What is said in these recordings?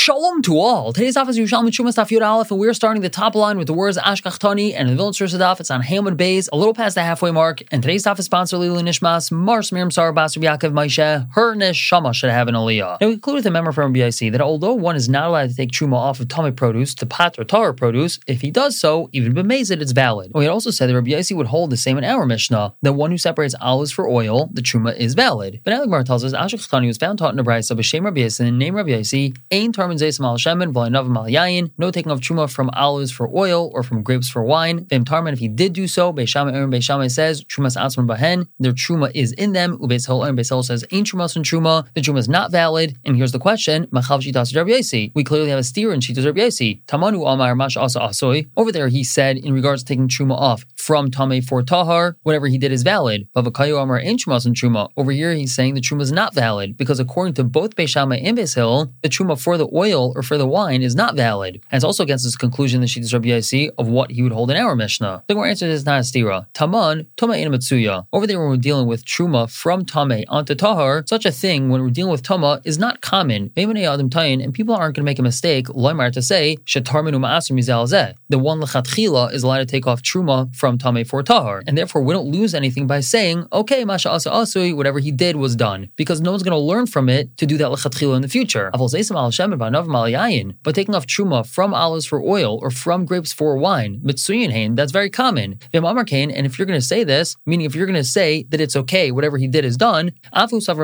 Shalom to all. Today's daf is Yerushalmi Trumas Daf Yud Aleph, and we're starting the top line with the words Ashkachtani, and in the Vilna Source daf, it's on Hamud Beis, a little past the halfway mark. And today's daf is sponsored Lili Nishmas, Mars Miriam Sarah Bas Rabbi Yaakov Moshe, her neshama should have an aliyah. Now we conclude with a member from BIC that although one is not allowed to take truma off of tamei produce to pat or tahor produce, if he does so, even b'mezid, it's valid. We had also said that Rabbi Yossi would hold the same in our Mishnah, that one who separates olives for oil, the truma is valid. But now the Gemara tells us Ashkachtani was found taught in a brayso b'shem Rabbi Yossi, and name Rabbi Yossi, Ein Tarmin Zeis Mal Shemen V'Leinav Mal Yayin, no taking of truma from olives for oil or from grapes for wine. V'im Tarmin, if he did do so, Beis Shammai Aaron Beis Shammai says trumas atzman bahen, their truma is in them. Ubeis Hillel Aaron Beis Hillel says Ein trumas and truma, the truma is not valid. And here's the question: Machav Shitas Rabbi Yossi. We clearly have a steer in Shitas Rabbi Yossi. Tamanu Amar Mash Asa Asoi. Over there, he said in regards to taking truma off from tamei for tahar, whatever he did is valid. Bavakayu Amar Ein trumas and truma. Over here, he's saying the truma is not valid because according to both Beis Shammai and Beis Hillel, the truma for the oil or for the wine is not valid. And it's also against his conclusion, the Shitas Rabbi Yossi, of what he would hold in our Mishnah. The answer is not a stira. Taman, Tama Ein Matsuya. Over there, when we're dealing with truma from tamei onto tahar, such a thing, when we're dealing with tama, is not common. And people aren't going to make a mistake, loimar, to say, the one lechatchila is allowed to take off truma from tamei for tahar. And therefore, we don't lose anything by saying, okay, masha asa asui, whatever he did was done. Because no one's going to learn from it to do that lechatchila in the future. But taking off truma from olives for oil or from grapes for wine, mitsuyin hain, that's very common. And if you're going to say this, meaning if you're going to say that it's okay, whatever he did is done, he's going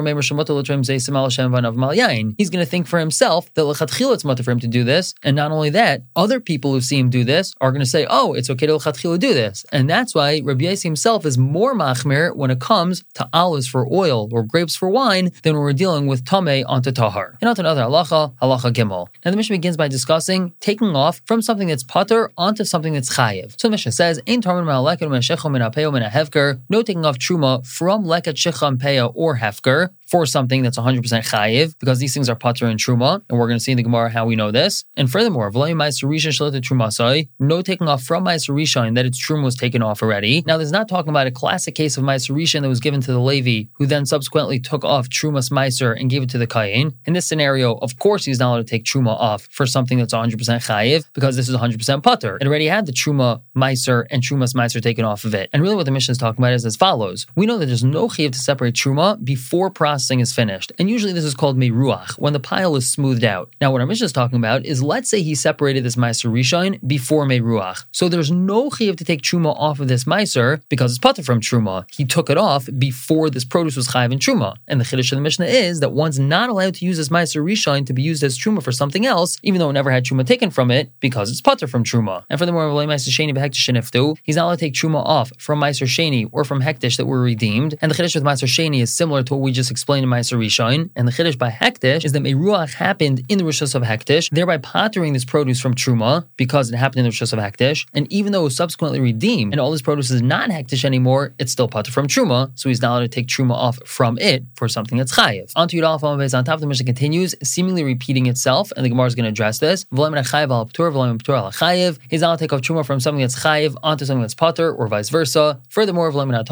to think for himself that lechatchila it's mutter for him to do this. And not only that, other people who see him do this are going to say, oh, it's okay to lechatchila do this. And that's why Rabbi Yossi himself is more machmir when it comes to olives for oil or grapes for wine than when we're dealing with tamei onto tahar. And on to another halacha, halacha gimel. Now the Mishnah begins by discussing taking off from something that's pater onto something that's chayiv. So the Mishnah says, Ein tarmin ma'aleket min hashechah min hapeo min hahefker, no taking off truma from leket shecha and peah or hefker for something that's 100% chayiv, because these things are pater and truma, and we're going to see in the Gemara how we know this. And furthermore, no taking off from ma'aser rishon that its truma was taken off already. Now, this is not talking about a classic case of ma'aser rishon that was given to the Levi, who then subsequently took off trumas ma'aser and gave it to the kayin. In this scenario, of course, he's not allowed to take truma off for something that's 100% chayiv, because this is 100% pater. It already had the truma ma'aser and trumas ma'aser taken off of it. And really what the Mishnah is talking about is as follows. We know that there's no chayiv to separate truma before processing is finished. And usually this is called meruach, when the pile is smoothed out. Now what our Mishnah is talking about is, let's say he separated this ma'aser rishon before meruach. So there's no chayiv to take truma off of this ma'aser because it's pater from truma. He took it off before this produce was chayiv in truma. And the chiddush of the Mishnah is that one's not allowed to use this ma'aser rishon to be used as truma for something else, even though it never had truma taken from it, because it's pater from truma. And furthermore, he's not allowed to take truma off from ma'aser sheni or from hektish that were redeemed. And the chiddush with ma'aser sheni is similar to what we just explained in ma'aser rishon. And the chiddush by hektish is that meruach happened in the rishus of hektish, thereby patering this produce from truma because it happened in the rishus of hektish. And even though it was subsequently redeemed and all this produce is not hektish anymore, it's still pater from truma, so he's not allowed to take truma off from it for something that's chayiv. On to Yud Aleph on top, the Mishnah continues, seemingly repeating itself, and the Gemara is going to address this. He's not allowed to take off truma from something that's chayiv onto something that's pater, or vice versa. Furthermore, he's not allowed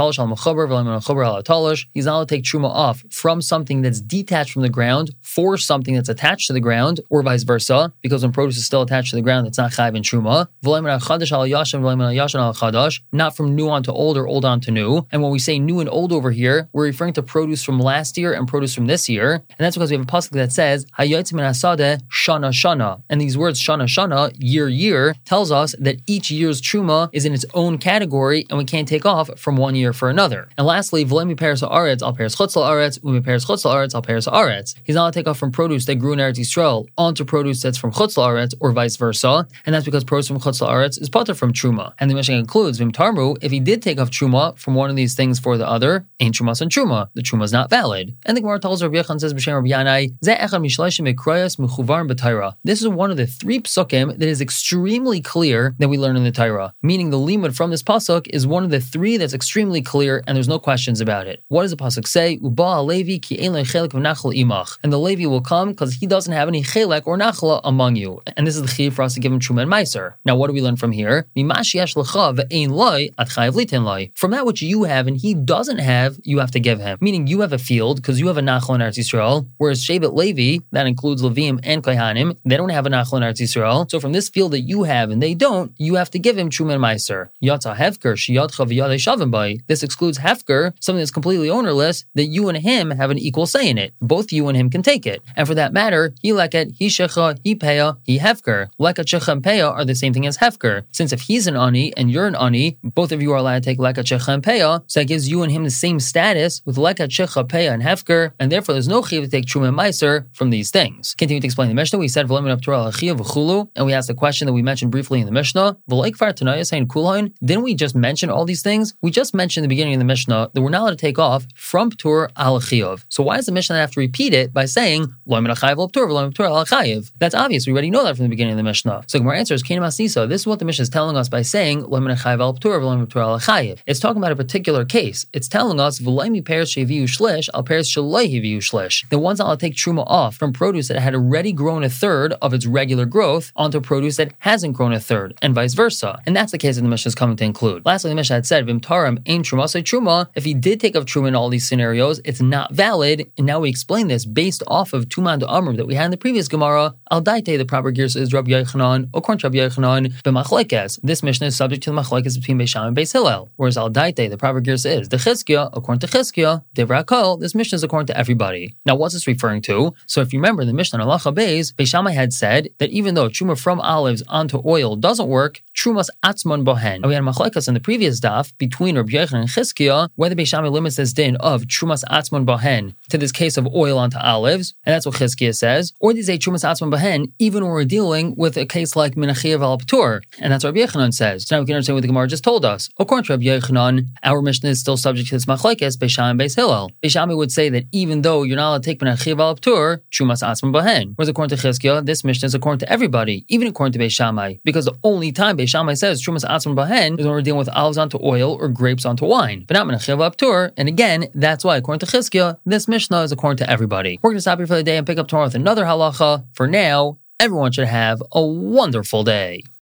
to take truma off from something that's detached from the ground for something that's attached to the ground, or vice versa, because when produce is still attached to the ground, it's not chayiv in truma. Not from new on to old or old on to new. And when we say new and old over here, we're referring to produce from last year and produce from this year. And that's because we have a pasuk that says Hayotz min hasadeh shana shana. And these words shana shana, year year, tells us that each year's truma is in its own category, and we can't take off from one year for another. And lastly, v'lo miperes haaretz al peres chutz la'aretz, u'miperes chutz la'aretz al peres haaretz. He's not allowed to take off from produce that grew in Eretz Yisrael onto produce that's from chutz la'aretz, or vice versa. And that's because produce from chutz la'aretz is pater from truma. And the Mishnah concludes, v'im tarmu, if he did take off truma from one of these things for the other, ain't trumas and truma. The truma is not valid. And the Gemara tells Rabbi Yechon, says b'shem Rabbi Yanai, zeh echad mishleishim mikrayos mechuvarn b'Torah. This is one of the 3 psukim that is extremely clear that we learn in the Torah. Meaning the limud from this pasuk is one of the 3 that's extremely clear, and there's no questions about it. What does the pasuk say? Uba Levi ki ein lo chelek v'nachla imach. And the Levi will come because he doesn't have any chelek or nachla among you. And this is the chiyuv for us to give him truma and meiser. Now, what do we learn from here? Mimash yesh lecha ve'ein loy at chayav litin loy. From that which you have and he doesn't have, you have to give him. Meaning you have a field because you have a nachla in Eretz Yisrael, whereas Shevet Levi, that includes Levim and Kohanim, they don't have a nachla in Eretz Yisrael. So from this field that you have and they don't, you have to give him truma and meiser. Yatza hefker sheyadcha v'yadei shavim bay. This excludes hefker, something that's completely ownerless, that you and him have an equal say in it. Both you and him can take it. And for that matter, he leket, he shecha, he peya, he hefker. Leket, shecha, and peya are the same thing as hefker. Since if he's an ani and you're an ani, both of you are allowed to take leket, shecha, and peya, so that gives you and him the same status with leket, shecha, peya, and hefker, and therefore there's no chiyuv to take truma and meiser from these things. Continue to explain the Mishnah. We said v'lemin aptura l'chiyuv v'chulu, and we asked the question that we mentioned briefly in the Mishnah. Didn't we just mention all these things? We just mentioned in the beginning of the Mishnah that we're not allowed to take off from ptur al chiyuv. So why does the Mishnah have to repeat it by saying that's obvious. We already know that from the beginning of the Mishnah. So Gemara answers, this is what the Mishnah is telling us by saying it's talking about a particular case. It's telling us the one's not allowed to take truma off from produce that had already grown a third of its regular growth onto produce that hasn't grown a third, and vice versa. And that's the case that the Mishnah is coming to include. Lastly, the Mishnah had said, Vimtaram ain truma say truma. If he did take off truma in all these scenarios, it's not valid. And now we explain this based off of Tuman de Amr that we had in the previous Gemara. Al daite, the proper girsa is Rabbi Yochanan, according to Rabbi Yochanan, b'machlekes. This Mishnah is subject to the machlekes between Beis Shammai and Beis Hillel. Whereas Al daite, the proper girsa is the Chizkiah, according to Chizkiah, Devrei HaKol. This Mishnah is according to everybody. Now, what's this referring to? So if you remember the Mishnah in Halacha Beis, Beis Shammai had said that even though truma from olives onto oil doesn't work, trumas atzmon bohen. And we had machlekes in the previous daf between Rabbi Yochanan and Chizkiah whether Beis Shammai limits this din of trumas atzmon bohen to this case of oil onto olives, and that's what Chizkiah says, or they say trumas atzmon bohen even when we're dealing with a case like minachia val ptur, and that's what Rabbi Yochanan says. So now we can understand what the Gemara just told us. According to Rabbi Yochanan, our Mishnah is still subject to this machlekes Beis Shammai and Beis Hillel. Beis Shammai would say that even though you're not allowed to take minachia val ptur, trumas atzmon bohen. Whereas according to Chizkiah, this Mishnah is according to everybody, even according to Beis Shammai, because the only time Beis Shammai says trumas atzmon bohen is when we're dealing with olives onto oil or grapes onto wine, but not minachia val ptur. And again, that's why according to Chizkiah, this Mishnah is according to everybody. We're going to stop here for the day and pick up tomorrow with another halacha. For now, everyone should have a wonderful day.